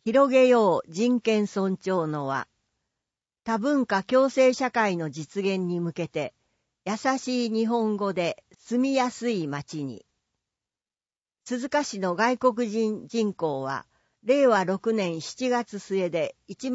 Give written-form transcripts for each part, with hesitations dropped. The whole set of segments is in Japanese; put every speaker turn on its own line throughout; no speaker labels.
広げよう人権尊重の輪。多文化共生社会の実現に向けて、優しい日本語で住みやすい街に。鈴鹿市の外国人人口は、令和6年7月末で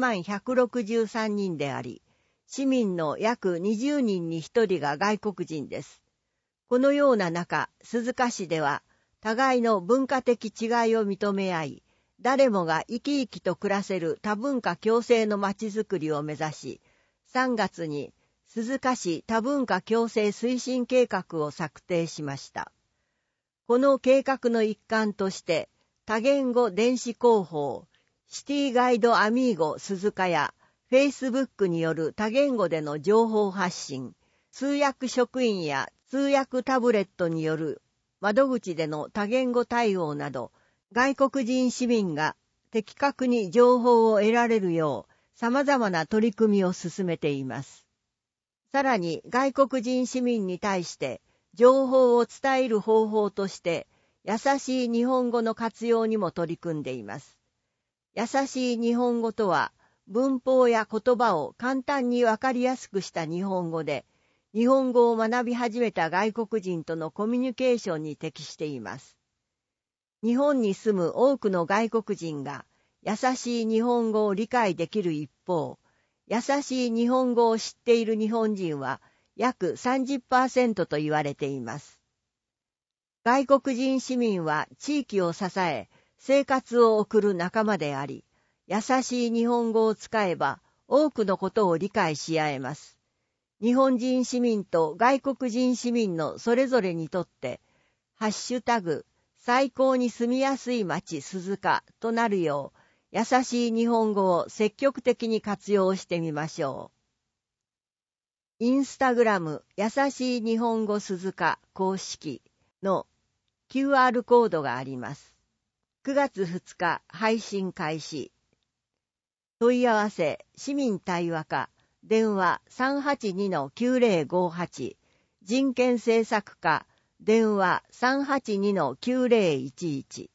1163人であり、市民の約20人に1人が外国人です。このような中、鈴鹿市では、互いの文化的違いを認め合い、誰もが生き生きと暮らせる多文化共生のまちづくりを目指し、3月に鈴鹿市多文化共生推進計画を策定しました。この計画の一環として、多言語電子広報、シティガイドアミーゴ鈴鹿や、Facebook による多言語での情報発信、通訳職員や通訳タブレットによる窓口での多言語対応など、外国人市民が的確に情報を得られるよう様々な取り組みを進めています。さらに外国人市民に対して情報を伝える方法として優しい日本語の活用にも取り組んでいます。優しい日本語とは文法や言葉を簡単にわかりやすくした日本語で日本語を学び始めた外国人とのコミュニケーションに適しています。日本に住む多くの外国人が優しい日本語を理解できる一方、優しい日本語を知っている日本人は約 30% と言われています。外国人市民は地域を支え、生活を送る仲間であり、優しい日本語を使えば多くのことを理解し合えます。日本人市民と外国人市民のそれぞれにとって、ハッシュタグ、最高に住みやすい街鈴鹿となるよう、優しい日本語を積極的に活用してみましょう。インスタグラム優しい日本語鈴鹿公式の QR コードがあります。9月2日配信開始。問い合わせ市民対話課電話 382-9058 人権政策課電話 382-9011